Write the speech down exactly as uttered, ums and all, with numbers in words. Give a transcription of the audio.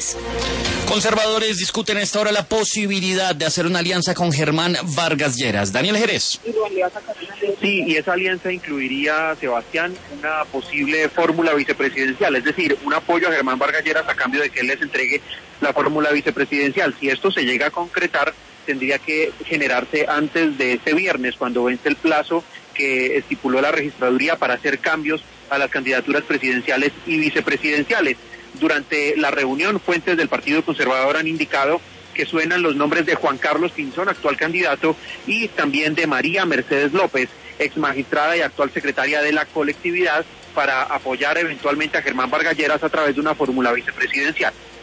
Lleras. Conservadores discuten a esta hora la posibilidad de hacer una alianza con Germán Vargas Lleras. Daniel Jerez. Sí, y esa alianza incluiría, Sebastián, una posible fórmula vicepresidencial, es decir, un apoyo a Germán Vargas Lleras a cambio de que él les entregue la fórmula vicepresidencial. Si esto se llega a concretar, tendría que generarse antes de este viernes, cuando vence el plazo que estipuló la registraduría para hacer cambios a las candidaturas presidenciales y vicepresidenciales. Durante la reunión, fuentes del Partido Conservador han indicado que suenan los nombres de Juan Carlos Pinzón, actual candidato, y también de María Mercedes López, ex magistrada y actual secretaria de la colectividad, para apoyar eventualmente a Germán Vargas Lleras a través de una fórmula vicepresidencial.